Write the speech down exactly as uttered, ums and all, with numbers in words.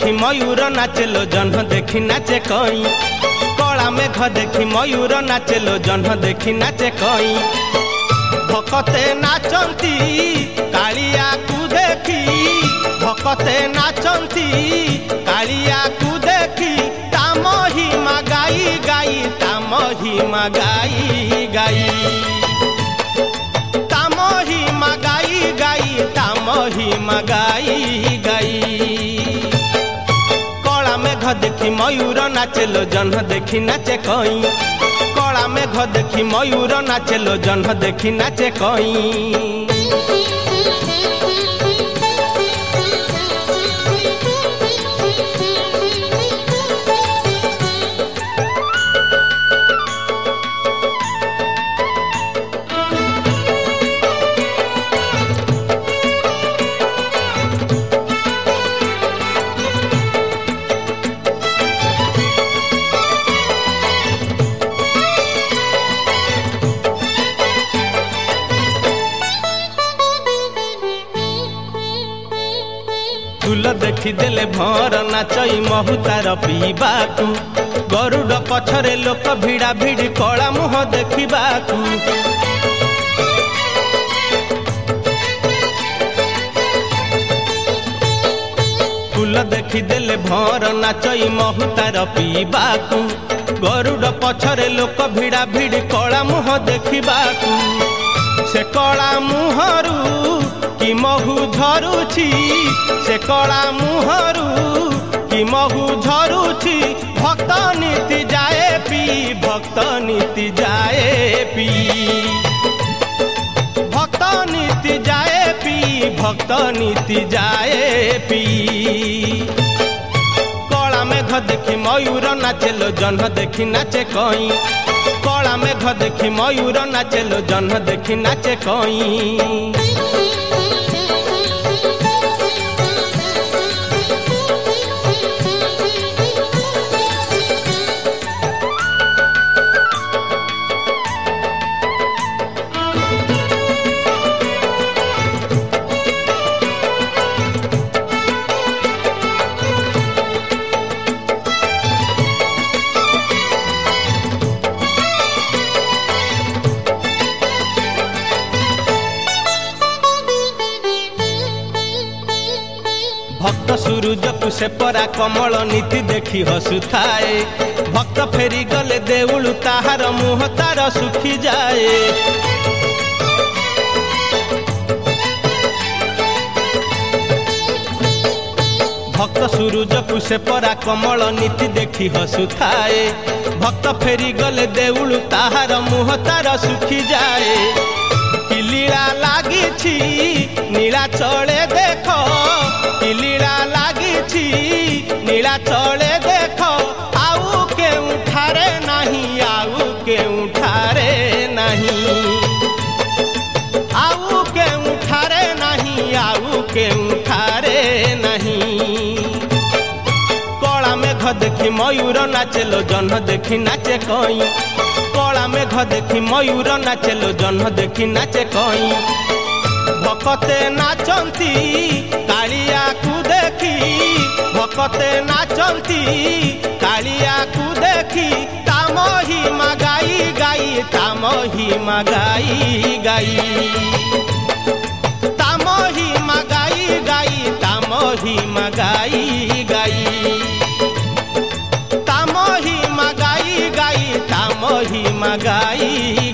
देखी मयूर नाचेलो जन्ह देखी नाचे कई। कला मेघ देखी मयूर नाचेलो जन्ह देखी नाचे कई। भकते नाचंती कालिया को देखी, भकते नाचंती कालिया को देखी। ता महिमा गाई गाई, ता महिमा गाई गाई, ता महिमा गाई गाई, ता महिमा गाई गाई। कला मेघ देखी मयूर नाचेलो जन्ह देखी नाचे कई। कला मेघ देखी मयूर नाचेलो जन्ह देखी नाचे कई। फूल देखी देले भर नाचई महु तार पीबाकू। गरुड़ पछरे लोक भिड़ा भिड़ी कला मुह देखिबाकू। फूल देखी देले भर नाचई महु तार पीबाकू। गरुड़ पछरे लोक भिड़ा भिड़ी कला मुह देखिबाकू। से कला मुहरु कि महु झरुछि, से कला मुहरु कि महु झरुछि। भक्त नीति जाए पी, भक्त नीति जाए पी, भक्त नीति जाए पी, भक्त नीति जाए पी। कला मेघ देखी मयूर नाचेलो जन्ह देखी नाचे कई। कला मेघ देखी मयूर नाचेलो जन्ह देखी नाचे कई। भक्त सूरज को से परा कमल नीति देखी हसुथाए। भक्त फेरी गले देउलु ताहार मुह तार सुखी जाए। भक्त सूरज को से परा कमल नीति देखी हसुथाए। भक्त फेरी गले देउलु ताहार मुह तार सुखी जाए। कि लीला लागिछि नीला चले देख, कि लीला लागिछि नीला चले देख। आउ केउ ठारे नहीं, आउ केउ ठारे नहीं, आउ केउ ठारे नहीं, आउ केउ ठारे नहीं। कला मेघ देखी मयूर नाचेलो जन्ह देखी नाचे कई। कला मेघ देखी मयूर नाचेलो जन्ह देखी नाचे कई। भकते नाचंती कालिया को देखी, भकते नाचंती कालिया को देखी। ता महिमा गाई गाई, ता महिमा गाई गाई, ता महिमा गाई गाई, ता महिमा गाई गाई, ता महिमा गाई गाई, ता महिमा गाई।